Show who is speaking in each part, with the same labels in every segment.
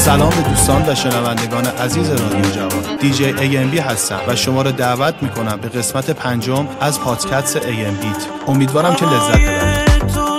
Speaker 1: سلام به دوستان و شنوندگان عزیز رادیو جوان. دیجی AMB هستم و شما را دعوت میکنم به قسمت 5 از پادکست AMB. امیدوارم که لذت ببرید.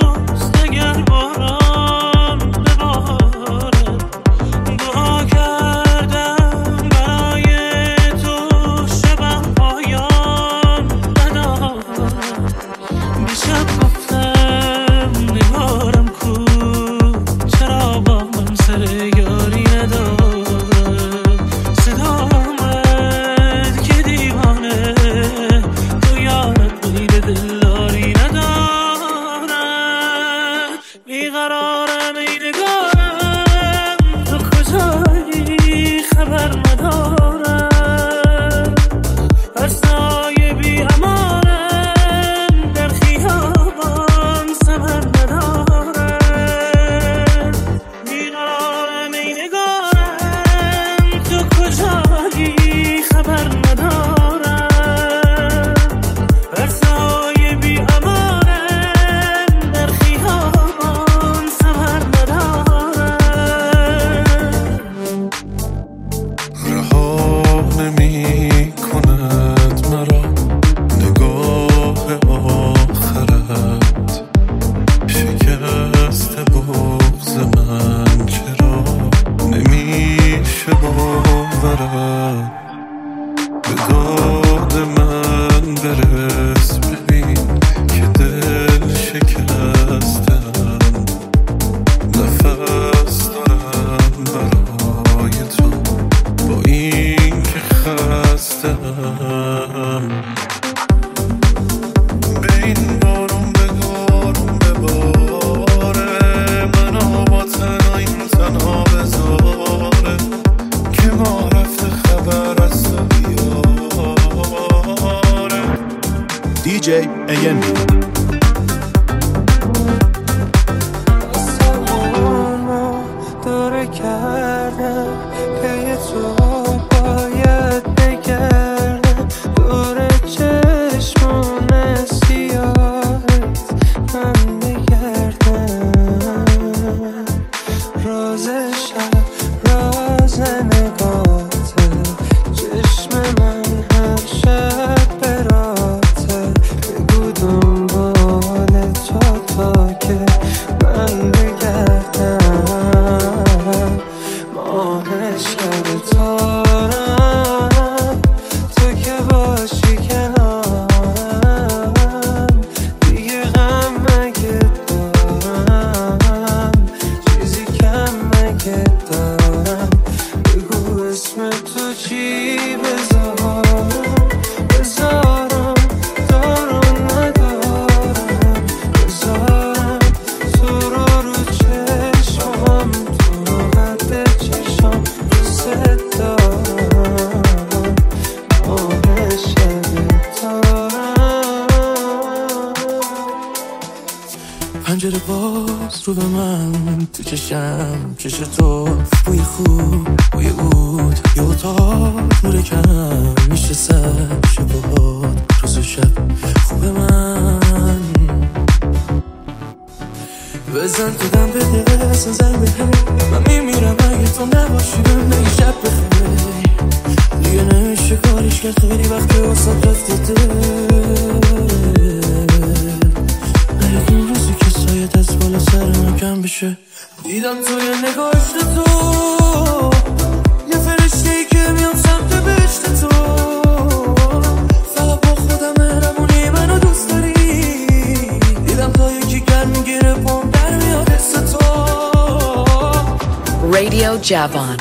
Speaker 1: DJ AMB.
Speaker 2: پنجره باز رو به من تو چشم چش تو بوی خوب بوی عود یه اتاق نور کم میشه سر شبهات روز و شب خوب من بزن تو دم بده سنزن بده من میمیرم اگه تو نباشی بهم شب بخیر دیگه نمیشه کاریش کرد خیلی وقت واسه رفته دست بالا سر من کم بشه دیدم تو یه نگاهش تو یه فرشته ای که میام سمت بهشت تو فقط با خودم مهربونی منو دوست داری دیدم تا یکی گرم میگیره پام در میاد حس تو
Speaker 3: رادیو جوان.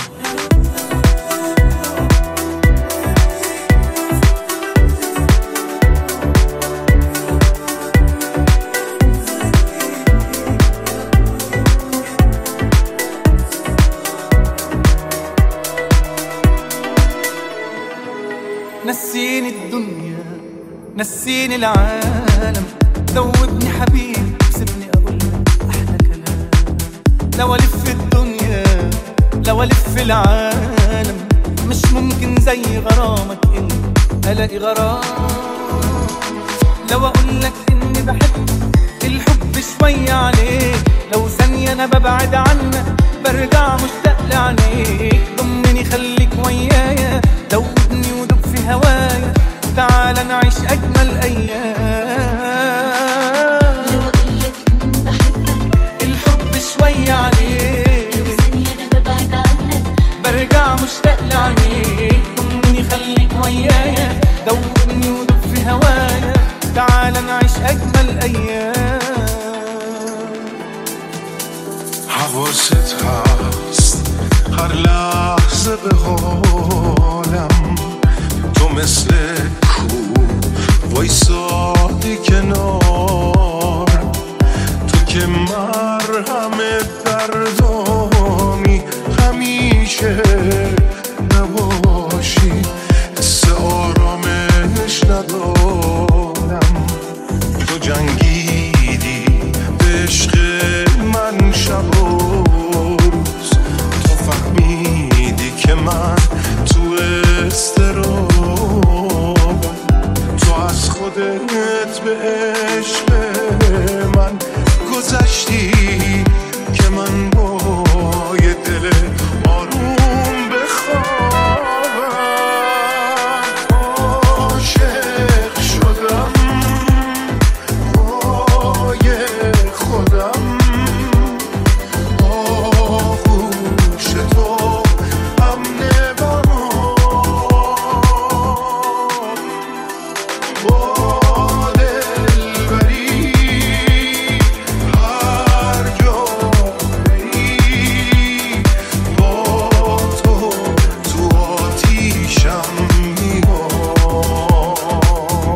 Speaker 4: نسيني الدنيا نسيني العالم ذوبني حبيبي سيبني اقول احلى كلام لو الف الدنيا لو الف العالم مش ممكن زي غرامك انت الاقي غرام لو اقول لك اني بحب الحب شويه عليك لو ثانيه انا ببعد عنك برجع مشتاق مشتاق لعينيك ضمني خليك ويايا دوبني ودوب في هوايا تعال نعيش أجمل أيام
Speaker 3: لو أقولك إني بحبك
Speaker 4: الحب شوي عليك
Speaker 3: لو ثانية أنا ببعد عنك
Speaker 4: برجع مشتاق لعينيك ضمني خليك ويايا دوبني ودوب في هوايا تعال نعيش أجمل أيام
Speaker 5: حواست هست هر لحظه به حالم تو مثل کو وایسادی کنارم تو که مرهم دردانی همیشه نباشی حس آرامش ندارم تو جنگیدی به عشق من شب و روز تو فهمیدی که من تو اضطرابم تو از خودت به عشق من گذشتی که من با یه دل آروم بخوابم عاشق شدم پای خودم آغوش تو امن برام با دلبری هر جا بری با تو تو آتیشم میام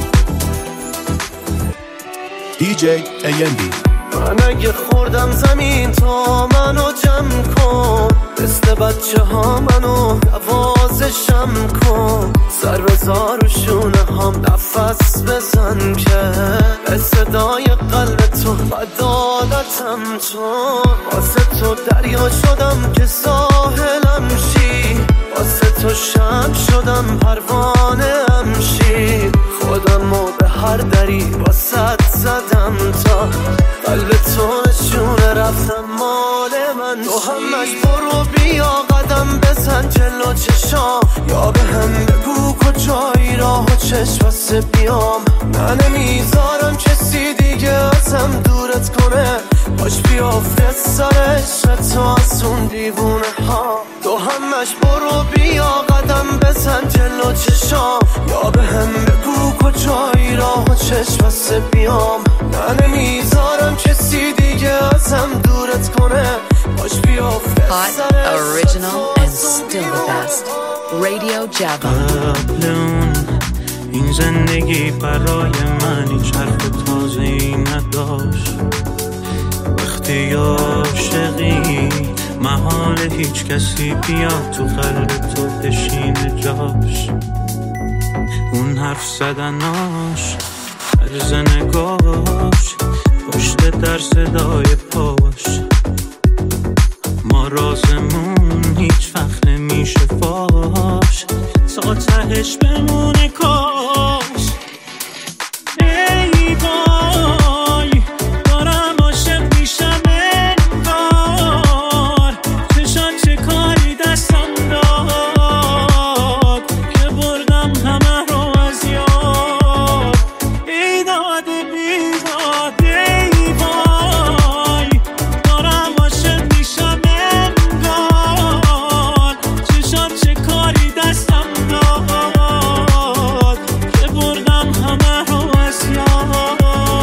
Speaker 1: DJ AMB.
Speaker 2: من اگه خوردم زمین تا منو جمع کن مثل بچه ها منو نوازشم کن سر بزار و شونه هم نفس بزن که به صدای قلب تو عدالتم تو واسه تو دریا شدم که ساحلم شی واسه تو شمع شدم پروانه هم شی خودمو به هر دری واسه زدم تا قلب تو نشونه رفتم مال من تو همش برو بیا قدم بزن جلو چشام یا به هم بگو کجایی راه و چشم واسه بیام من نمیذارم کسی دیگه ازم دورت کنه باش بیافته سر عشق تو از اون دیوونه ها تو همش برو بیا قدم بزن جلو چشام یا به هم بگو کجایی راه و چشم واسه بیام من نمیذارم کسی دیگه ازم دورت کنه باش بیافته
Speaker 6: Hot, original, and still the best. Radio Java.
Speaker 7: قبل اون این زندگی برای من هیچ حرف تازه‌ای نداشت وقتی عاشقی محال هیچ کسی بیاد تو قلب تو بشینه جاش اون حرف زدناش عرض نگاش پشت در صدای پاش ما رازمون هیچ وقت نمیشه فاش تا تهش بمونه کاش ای وای دارم عاشق میشم انگار چشان چه کاری دستم داد که بردم همه رو از یاد ای داد بیداد ای وای دارم عاشق میشم انگار چشان چه کاری دستم داد که بردم همه رو از یاد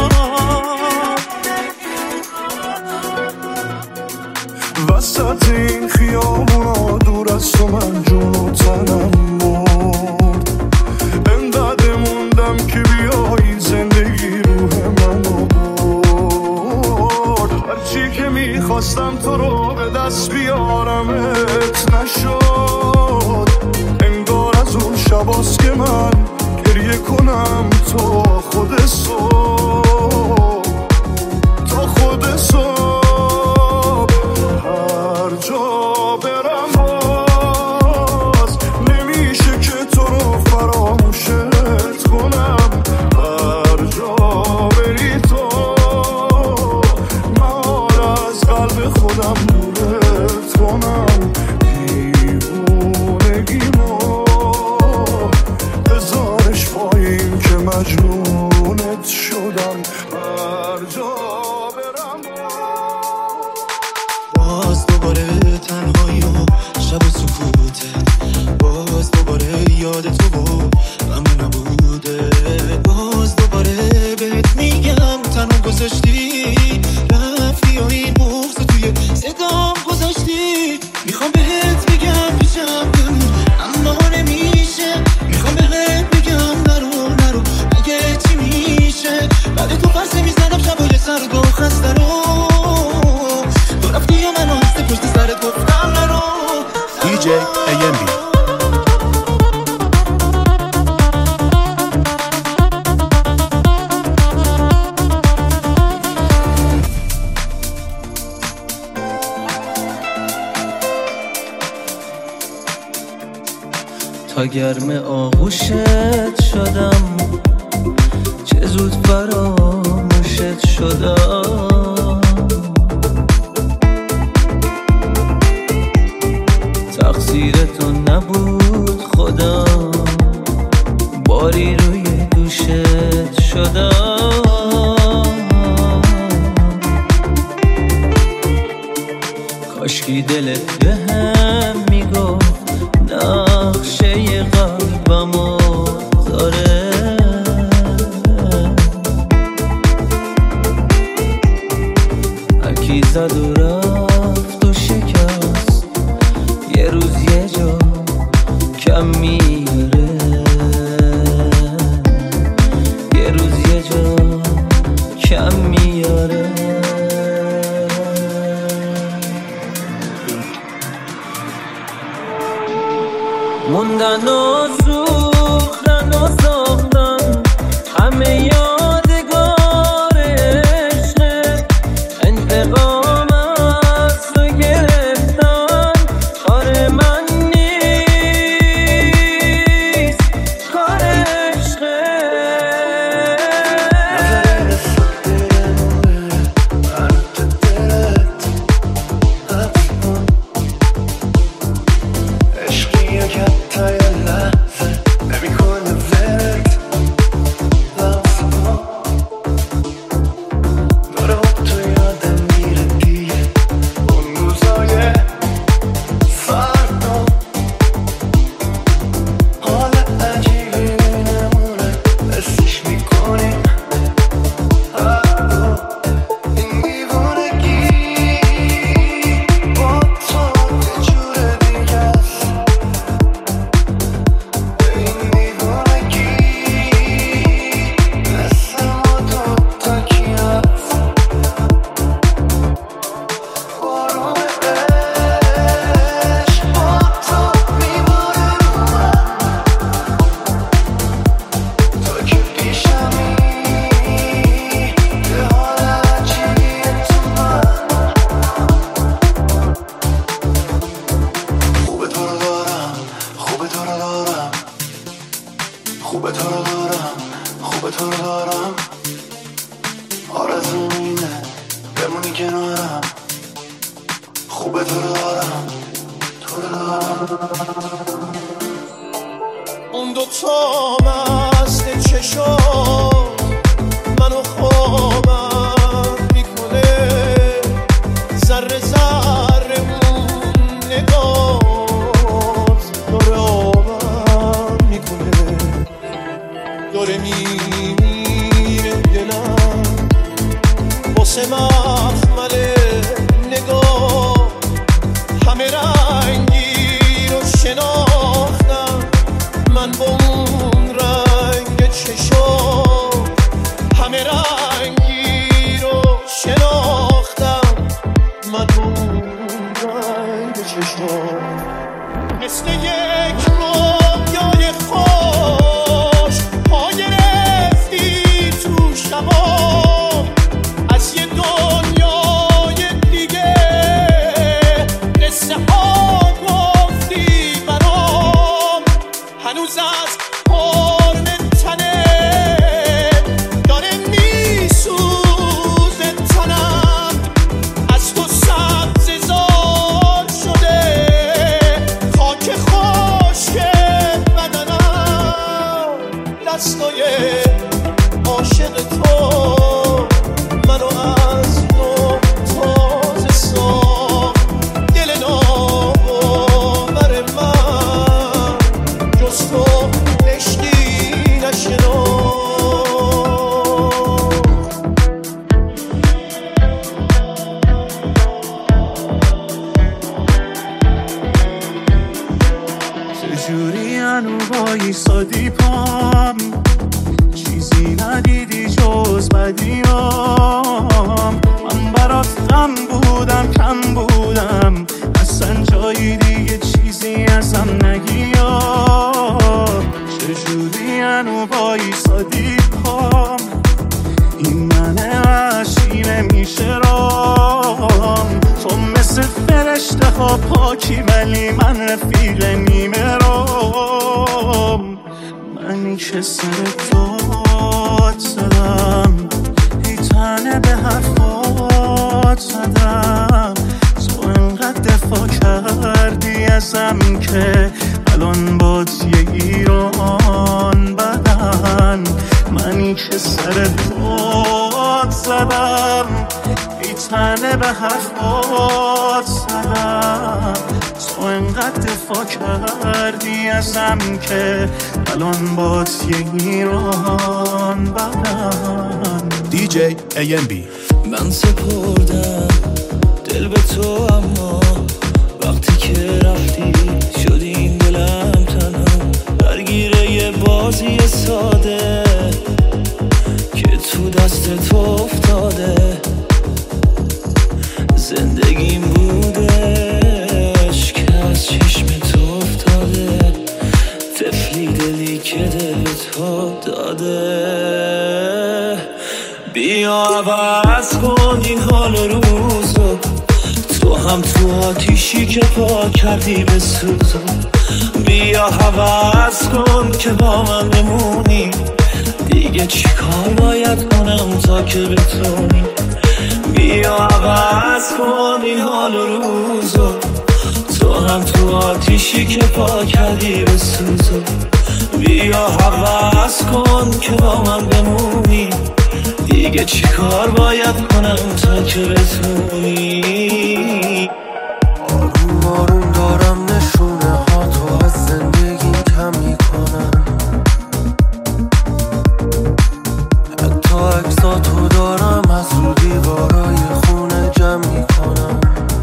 Speaker 5: وسط این خیابونا دور از تو من جون و تنم مرد انقدر موندم که بیایی زندگی روح منو برد هرچی که میخواستم تو رو به دست بیارمت نشد انگار از اون شباست که من گریه کنم تا خود صبح تا خود صبح هر جا برم باز نمیشه که تو رو فراموشت کنم هر جا بری تو من از قلب خودم دورت کنم دیوونگیمو بذارش پایین که مجنونت شدم هر جا برم
Speaker 2: باز دوباره تنهایی و شب و سکوتت باز دوباره یاد تو و غم نبوده باز دوباره بهت میگم تنها گذاشتی رفتی و این بغض توی صدام گذاشتی میخوام بهت بگم پیشم بمون اما نمیشه میخوام بهت بگم نرو اگه چی میشه بعد تو فرسه میزنم شبای سرد و خسته رو تو رفتی یا من هسته پشت سرت گفتم نرو
Speaker 1: DJ AMB
Speaker 7: تا گرم آغوشت شدم چه زود فراموشت شدم تقصیر تو نبود خودم باری روی دوشت شدم کاشکی دلت بهم میگفت نقشه قلبمو داره هرکی زد و رفت و شکست یه روز یه جا کم میاره یه روز یه جا کم میاره موندن و سوختن و ساختن همه یادگار عشقه انتقام از تو گرفتن کار من نیست کار عشقه
Speaker 2: اون دوتا مست چشم منو خوابم میکنه ذره ذره اون نگات داره آبم میکنه داره میمیره دلم واسه مخمل نگاه همه رنگی رو شناختم من با اون رنگ چشم همه رنگی رو شناختم من با اون رنگ چشم مثل یک رویای خوش پا گرفتی تو شبا از یه دنیای دیگه قصه ها گفتی برام هنوز از قرن تنه داره میسوزه تنم از تو سبزه زار شده
Speaker 5: چجوری هنو وایسادی پام، چیزی ندیدی جز بدیام. من برات غم بودم کم بودم، اصلا جایی دیگه چیزی ازم نگیام. چجوری هنو وایسادی پام، این من وحشی نمیشه رام. تو مثل فرشته ها پاکی ولی من رفیق نیمه رام. منی که سر داد زدم، ای تنه به حرفات زدم. تو انقدر دفاع کردی ازم که الان باد یه ایران بدن. منی که سر داد زدم، ای تنه به حرفات زدم. تو انقدر دفاع کردی ازم که الان باد یه ایران بدن.
Speaker 1: DJ AMB.
Speaker 7: من سپردم دل به تو، اما وقتی که رفتی شدی این دلم تنها درگیره یه بازی ساده که تو دست تو افتاده. زندگیم بودش که از چشم تو افتاده، طفلی دلی که دل تو داده. بیا عوض کن این حال روزو، تو هم تو آتیشی که پا کردی به سوزو. بیا عوض کن که با من بمونی، دیگه چی کار باید کنم تا که بتونی. بیا عوض کن این حال روزو، تو هم تو آتیشی که پا کردی به سوزو. بیا عوض کن که با من بمونی، دیگه چی کار باید کنم تا که بتونی.
Speaker 2: آروم آروم دارم نشونه ها تو از زندگیم کم میکنم، حتی عکساتو دارم از رو دیوارای خونه جمع میکنم.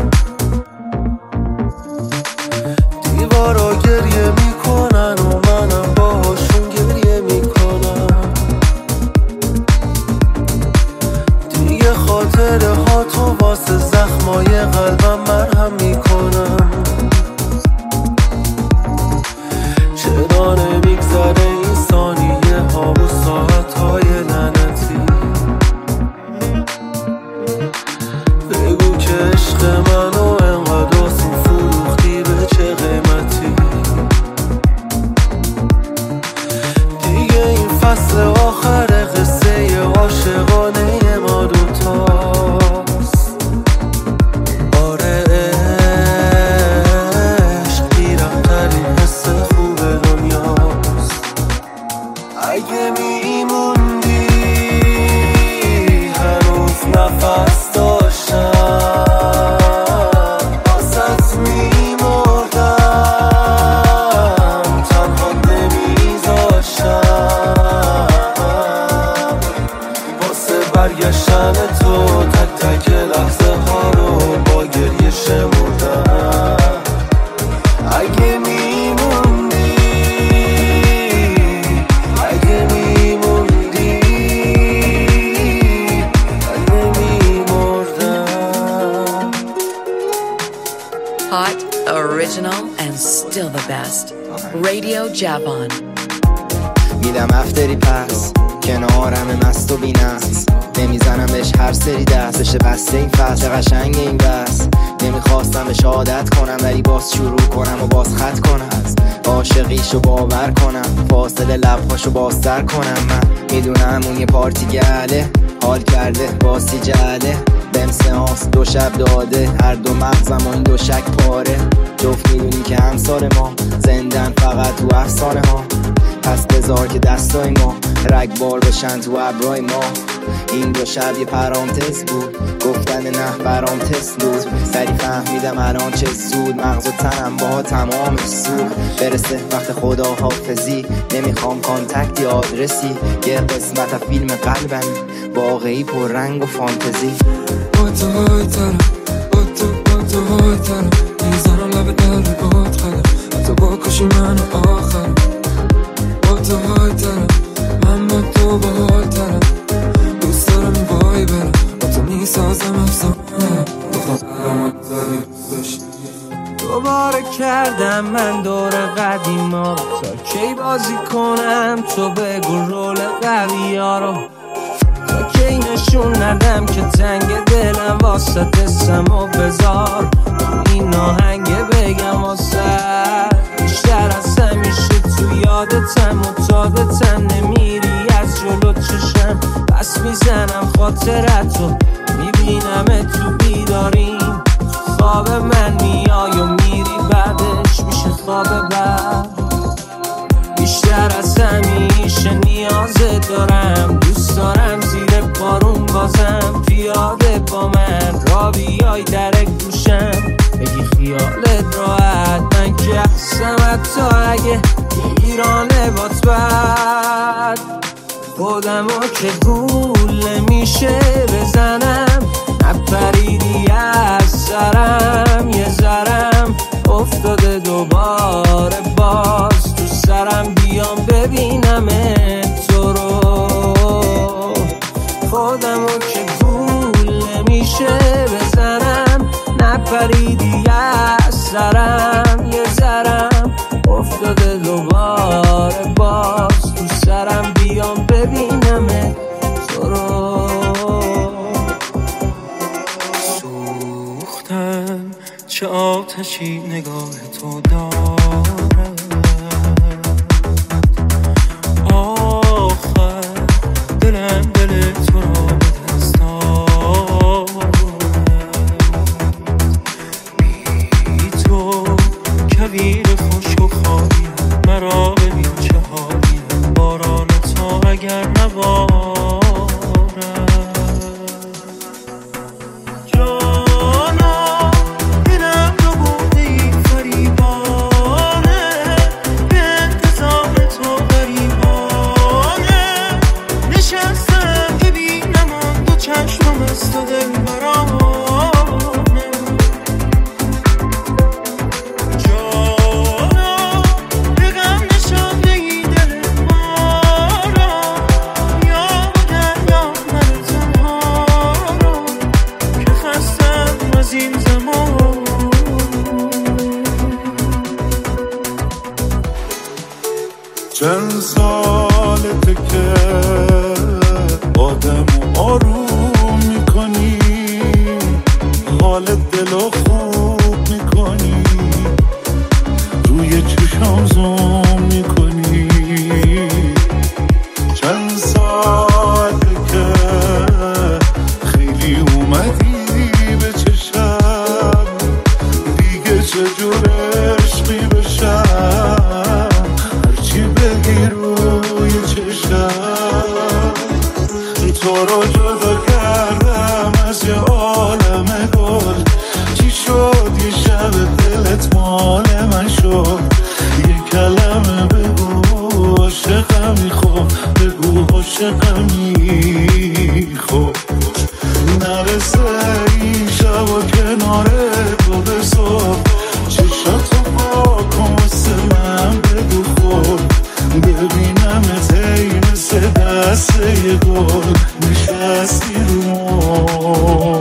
Speaker 2: دیوارا گریه میکنن و منم باهاشون گریه میکنم. دیگه خاطره ها تو واسه زخمای قلبم مرهم میکنم. چرا نمیگذره این ثانیه ها و ساعت های لعنتی؟ بگو که عشق منو انقدر آسون فروختی به چه قیمتی؟ دیگه این فصل آخر قصه عاشقانه ما دوتاست. آره عشق بیرمترین حس خوب دنیاست. اگه میموندی هنوز نفس داشتم، واسط میمردم، تنها نمیذاشتم. واسه برگشتن تو تک تک لحظه ها رو با گریه شمردم. اگه میموندی، اگه میموندی، من نمیمردم.
Speaker 6: Hot, original, and still the best. Radio Javan.
Speaker 8: میدم افتری پس کنارم مست و بینست، نمیزنم بهش هر سری دست بشه بسته این فصل قشنگ این بس. نمیخواستم بهش عادت کنم ولی باز شروع کنم و باز خط کنم، عاشقیشو باور کنم، فاصله لبهاشو بازتر کنم. من میدونم اون یه پارتی گله، حال کرده باسی جله، بهم سهانس دو شب داده، هر دو مغزم و این دو شک پاره. جفت میدونی که همسال ما زندن فقط تو افسانه ها، پس بذار که دستای ما رگبار بشن تو ابرای ما. این دو شب یه پرانتز بود، گفتن نه برام تست بود. سری فهمیدم الان چه زود، مغز و تنم با تمام سوخت. برسه وقت خدا حافظی، نمیخوام کانتکتی آدرسی. یه قسمت از فیلم قلبم واقعی پر رنگ و فانتزی.
Speaker 2: با تو های تنم، با تو های تنم، میزنم لب در باد خدم، حتی با کش باشی من آخر با تو های ترم من با تو با حال ترم دوست دارم وای برم با تو میسازم افسانه بخواهم داشتی
Speaker 9: دوباره کردم من دور قدیما تا کی بازی کنم تو بگو رول قوی ها رو تا کی نشون ندم که تنگ دلم واسه دستم و بذار این آهنگه بگم واسه بیشتر از همیشه تو یادتم متادتم نمیری از جلو چشم بس میزنم خاطرتو میبینم تو بیداریم خواب من میای و میری بعدش میشه خواب بعد بیشتر از همیشه نیازت دارم دوست دارم زیر بارون بازم پیاده با من را بیای در گوشم بگی خیالت راحت من که هستم حتی اگه ایرانه بات بد خودمو که گول میشه بزنم نپریدی از سرم یه ذرم افتاده دوباره باز تو سرم بیام ببینم تو رو خودمو که گول نمیشه بزنم نپریدی از سرم یه ذرم افتاده دوباره باز تو سرم بیام ببینم تو رو
Speaker 2: چه آتشی نگاه تو دارد آخر دلم دل تو را به دست دارد بی تو کویر خوش و خالی مرا ببین چه حالی باران تو اگر نبارد
Speaker 5: چند سالته که آدمو آروم میکنی حال دلو خوب میکنی روی چشام زوم میکنی چند سالته که خیلی اومدی به چشم دیگه چجور عشقی بشم بگی روی چشم تو رو جدا کردم از یه عالم گل چی شد یه شب دلت مال من شد یه کلمه بگو عاشقمی خوب بگو عاشقمی خوب نرسه این شب و کنار تو به صبح چشاتو پاکن واسه من بگو خوب ببینم تی مثل دست یه گل نشستی رو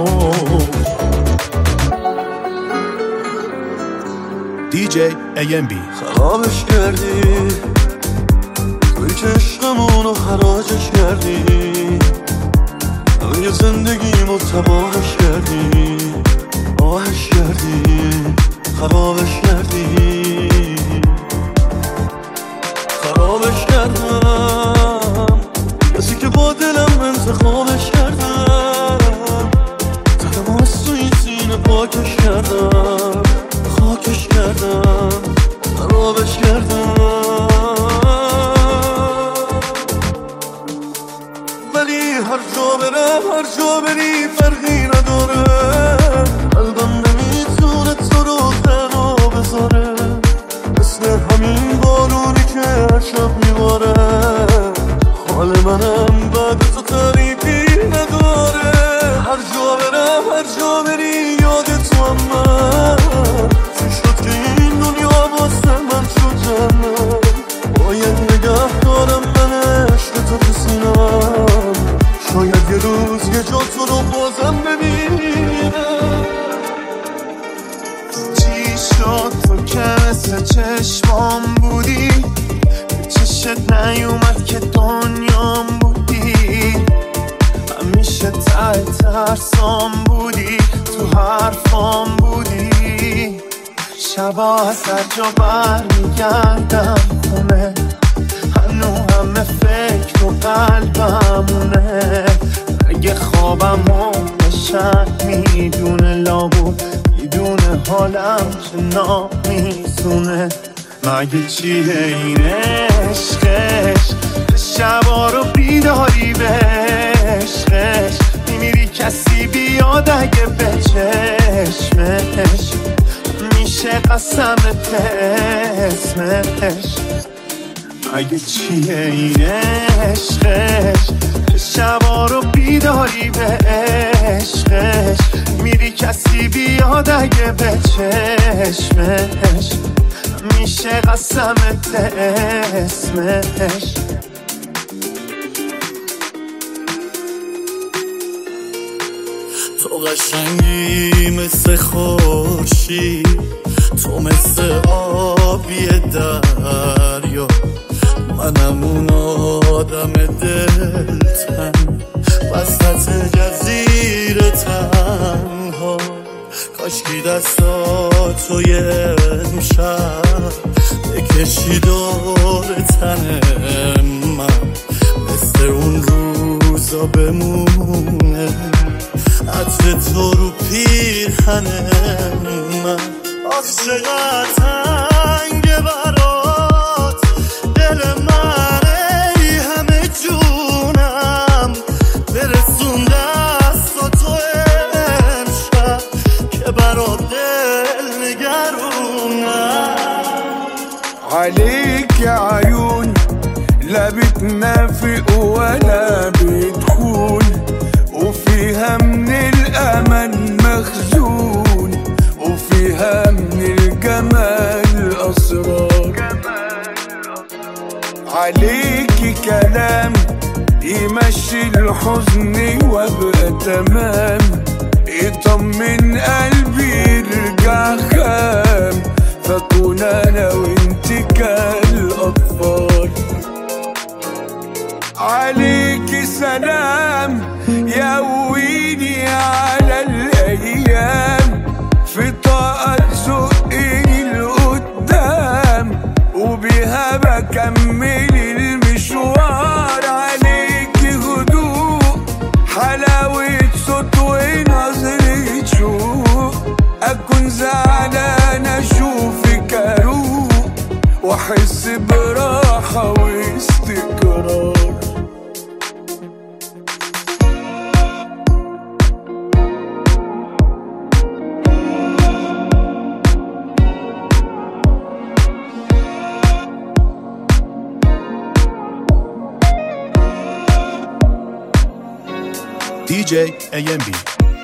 Speaker 1: DJ AMB
Speaker 2: خرابش کردی توی که عشقمونو خراجش کردی همه زندگیمو تباهش کردی آهش کردی خرابش کردی خرابش کردم کسی که با دلم انتخابش کردم دلم از تو این سینه پاکش کردم خاکش کردم خرابش کردم ولی هر جا برم هر جا بری فرقی نداره قلبم نمیتونه تو رو تنها بذاره مثل همین بارونی که شب میباره حال منم بعد تو تعریفی نداره هر جا برم هر جا بری یاد تو هم من
Speaker 5: شبا از هر جا برمیگردم خونه، هنو همه فکر و قلبمونه. اگه خوابمو بشن میدونه لابود، میدونه حالم چه نامیزونه. مگه چیه این عشقش، شبا رو بیداری به عشقش. میمیری کسی بیاد اگه به چشمش، میشه قسمت اسمش. مگه چیه این عشقش، شبا رو بیداری به عشقش. میری کسی بیاد اگه به چشمش، میشه قسمت اسمش.
Speaker 10: تو قشنگی مثل خورشید، تو مثل آبی دریا. منم اون آدم دلتنگ وسط جزیره تنها. کاشکی دستاتو یه امشب بکشی دور تن من، مثل اون روزا بمونه عطر تو رو پیرهن من. آخ چقدر تنگه برات دل من، ای همه جونم برسون دستاتو امشب که برات دل نگرونم.
Speaker 5: عليك عيون لا بتنافق ولا بتخون، وفيها من الأمل مخزون، وفيها من الجمال أسرار. عليكي كلام يمشي الحزن وابقى تمام، يطمن قلبي يرجع خام، فكون أنا وانت كالأطفال. عليكي سلام يقويني على الأيام، في طاقة تزقني لقدام، وبيها بكمل المشوار. عليكي هدوء حلاوة صوت ونظرة شوق، أكون زعلان أشوفك أروق، وأحس براحة واستقرار.
Speaker 1: DJ AMB